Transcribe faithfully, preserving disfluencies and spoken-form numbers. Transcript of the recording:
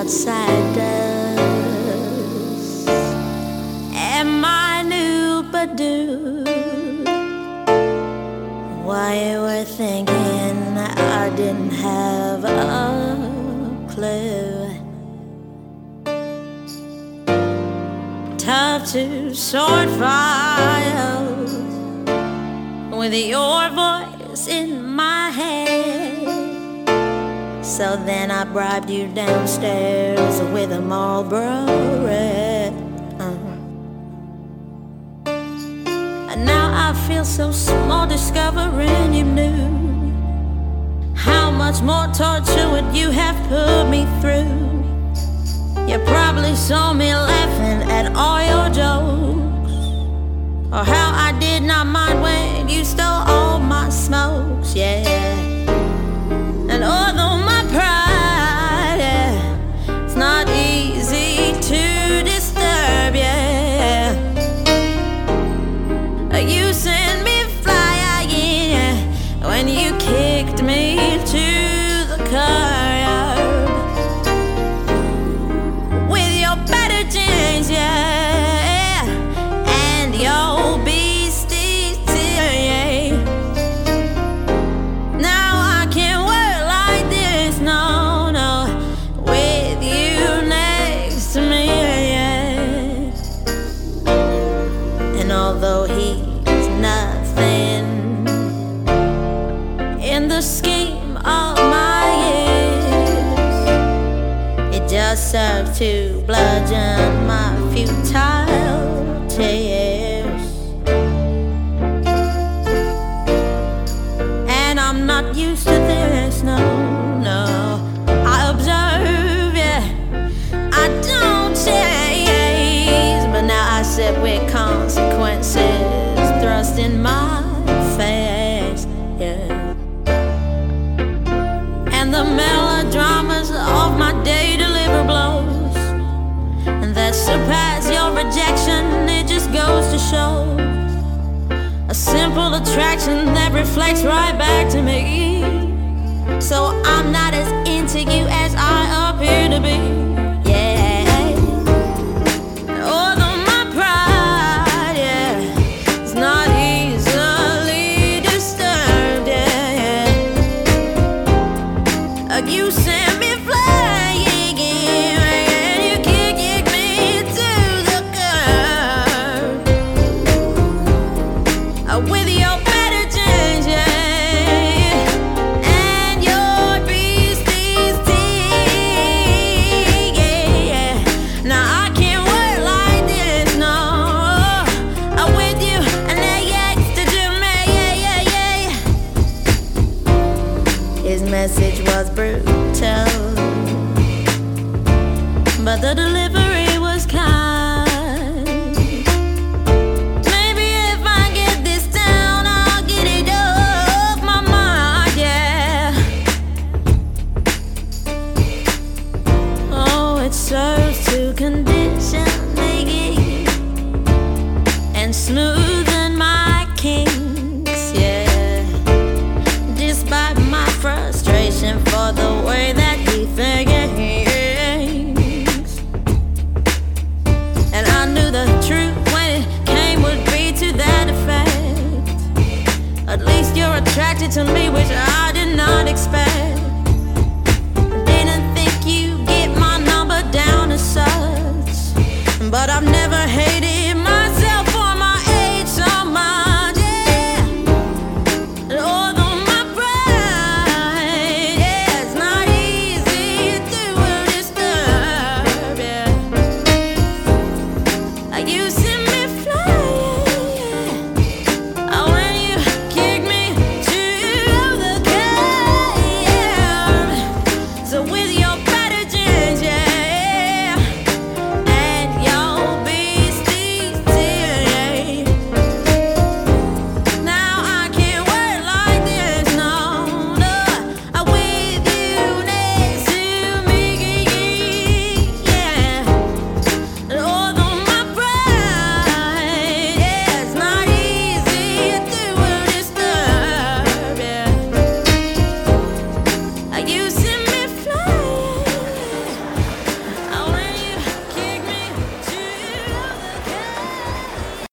outsiders. Am I new but do? Why you were thinking I didn't have a clue? Tough to sort files with your voice in my head. So then I bribed you downstairs with a Marlboro Red. uh. And now I feel so small discovering you knew how much more torture would you have put me through. You probably saw me laughing at all your jokes, or how I did not mind when you stole all my smokes, yeah. And although my pride, yeah, it's not easy to disturb, yeah, you sent me flying, yeah, when you kicked me to the curb with your better jeans, yeah, and your beastie tear, yeah. Now I can't work like this, no, no, with you next to me, yeah. And although he's nothing in the scheme of my years, it just served to bludgeon my futile tears. And I'm not used to this, no, no. I observe, yeah, I don't chase, but now I sit with consequences thrust in my face, yeah. And the melodramas of my day deliver blows, and that surpass your rejection. It just goes to show a simple attraction that reflects right back to me. So I'm not as into you as I appear to be, yeah. Although my pride, yeah, it's not easily disturbed, yeah. You sent me flying, and you kicked me to the curb with your better jeans, yeah, and your beastie's teeth, yeah. Now I can't work like this, no, I'm with you and that yakster to me, yeah, yeah, yeah. His message was brutal, but the delivery was kind. Maybe if I get this down, I'll get it off my mind, yeah. Oh, it serves to condition me and smoothen my kinks, yeah. Despite my frustration for the way that he thinks, and I knew the truth when it came would be to that effect. At least you're attracted to me, which I did not expect. Didn't think you get my number down as such, but I've never hated